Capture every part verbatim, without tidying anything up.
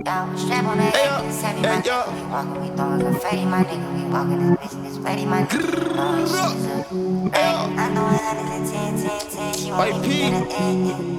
Yo, strap on that head, it's heavy, my nigga. We walkin', we throwin' confetti, my nigga. We walkin' this bitch and this ready, my nigga. Know this shit is a bang. I know it hundreds and ten, ten, ten. She want me in the end.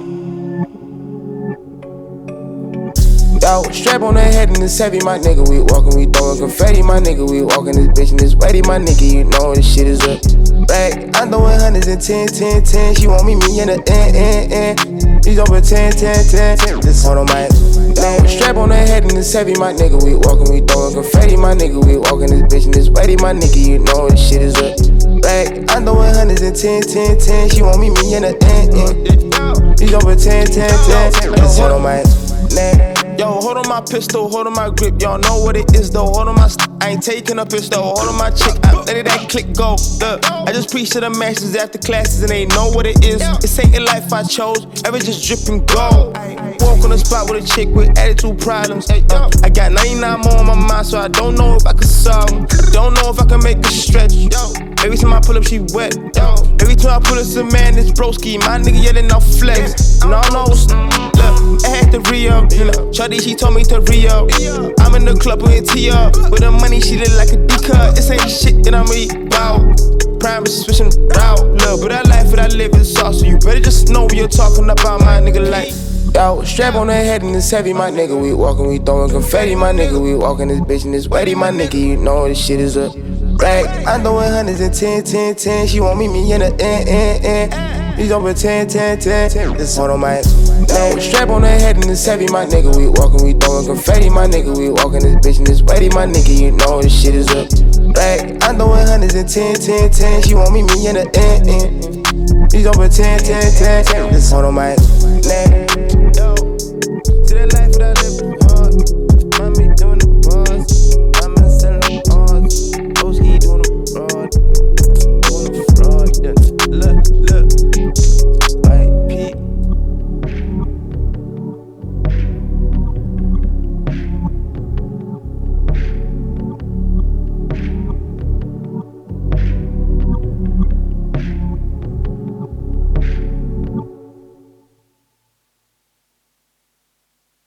Yo, strap on that head and it's heavy, my nigga. We walkin', we throwin' confetti, my nigga. We walkin' this bitch and this ready, my nigga. You know this shit is a bag. I'm throwin' hundreds and ten, ten, ten. She want me me in the end, end, end. These over ten, ten, ten. This hold on my yo, strap on that head and it's heavy, my nigga. We walkin', we throwin' confetti, my nigga. We walkin' this bitch and this ready, my nigga. You know this shit is a bag. I'm throwin' hundreds and ten, ten, ten. She want me me in the end, end. These over ten, ten, ten. This hold on my neck. Yo, hold on my pistol, hold on my grip, y'all know what it is though. Hold on my st- I ain't taking a pistol, hold on my chick, I let it that click go. Look, I just preach to the masses after classes and they know what it is. This ain't the life I chose, ever just dripping gold. Walk on the spot with a chick with attitude problems. Uh, I got ninety-nine more on my mind, so I don't know if I can solve them. Don't know if I can make a stretch. Every time I pull up, she wet. Every time I pull up, some man, it's broski. My nigga yelling out flex. No, no, look, I had to re-up. Shawty, she told me to re-up. I'm in the club with T up. With the money, she look like a D-cut. This ain't shit that I'm about. Prime is switching route. Look, but that life that I live is sauce. So you better just know what you're talking about, my nigga. Like, yo, strap on that head and it's heavy, my nigga. We walkin', we throwin' confetti, my nigga. We walkin' this bitch and this ready, my nigga. You know this shit is a rag. I'm throwin' hundreds and ten, ten, ten. She want me me in the end, end, end. These over ten, ten, ten. This hold on my neck. Strap on that head and it's heavy, my nigga. We walkin', we throwin' confetti, my nigga. We walkin' this bitch and this ready, my nigga. You know this shit is a rag. I'm throwin' hundreds and ten, ten, ten. She want me me in the end, end. These over ten, ten, ten. This hold on my neck.